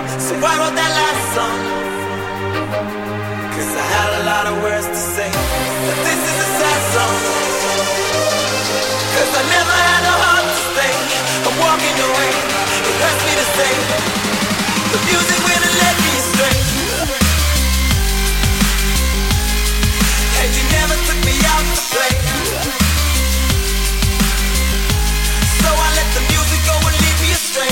So I wrote that last song, 'cause I had a lot of words to say. But this is a sad song, 'cause I never had a heart to stay. I'm walking away, it hurts me to say. The music wouldn't let me astray, and you never took me out to play. So I let the music go and lead me astray.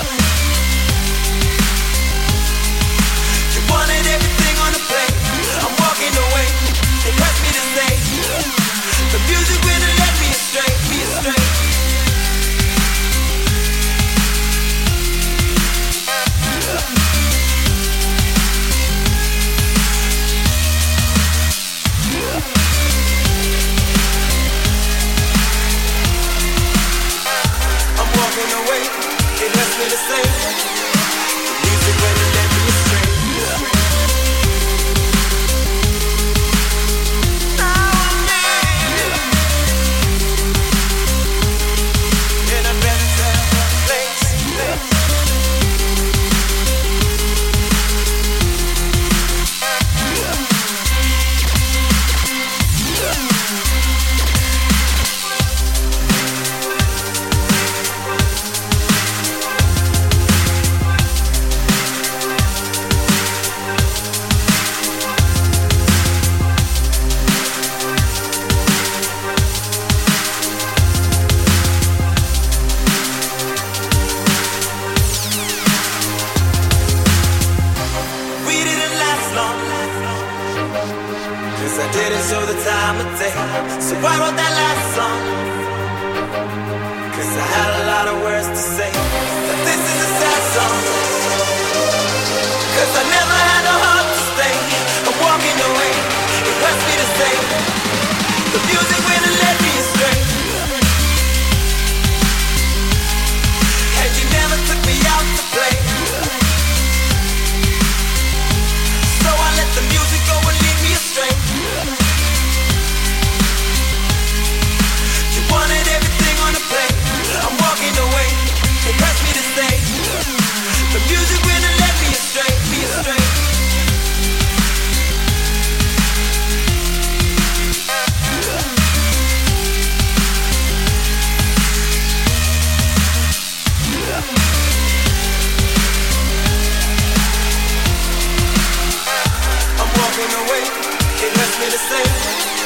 You wanted everything on the plate. I'm walking away, it hurts me to say. The music wouldn't let me astray, me astray. Walking away, it hurts me to say. The music wouldn't let me astray. Now I'm in a better place. I didn't show the time of day. So I wrote that last song, 'cause I had a lot of words to say. But this is a sad song, 'cause I never had a heart to stay. I'm walking away, it hurts me to say. The music wouldn't let me astray, and you never took me out to play. So I let the music go and lead me astray. You wanted everything on the plate. I'm walking away, it hurts me to say. The music wouldn't let me astray, me astray. I'm walking away, it hurts me to say.